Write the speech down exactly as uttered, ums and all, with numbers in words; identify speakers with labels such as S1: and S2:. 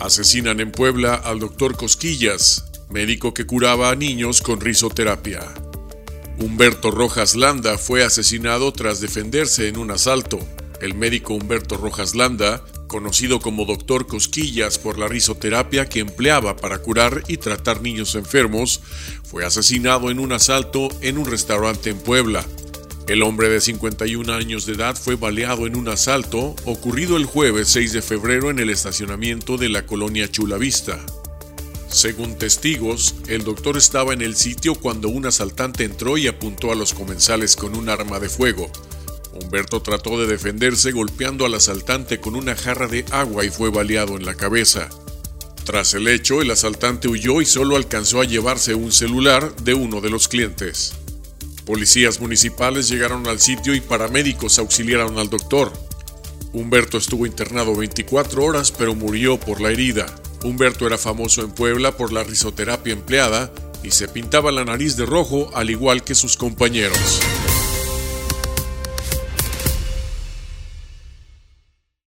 S1: Asesinan en Puebla al doctor Cosquillas, médico que curaba a niños con risoterapia. Humberto Rojas Landa fue asesinado tras defenderse en un asalto. El médico Humberto Rojas Landa, conocido como doctor Cosquillas por la risoterapia que empleaba para curar y tratar niños enfermos, fue asesinado en un asalto en un restaurante en Puebla. El hombre de cincuenta y un años de edad fue baleado en un asalto ocurrido el jueves seis de febrero en el estacionamiento de la colonia Chulavista. Según testigos, el doctor estaba en el sitio cuando un asaltante entró y apuntó a los comensales con un arma de fuego. Humberto trató de defenderse golpeando al asaltante con una jarra de agua y fue baleado en la cabeza. Tras el hecho, el asaltante huyó y solo alcanzó a llevarse un celular de uno de los clientes. Policías municipales llegaron al sitio y paramédicos auxiliaron al doctor. Humberto estuvo internado veinticuatro horas, pero murió por la herida. Humberto era famoso en Puebla por la risoterapia empleada y se pintaba la nariz de rojo al igual que sus compañeros.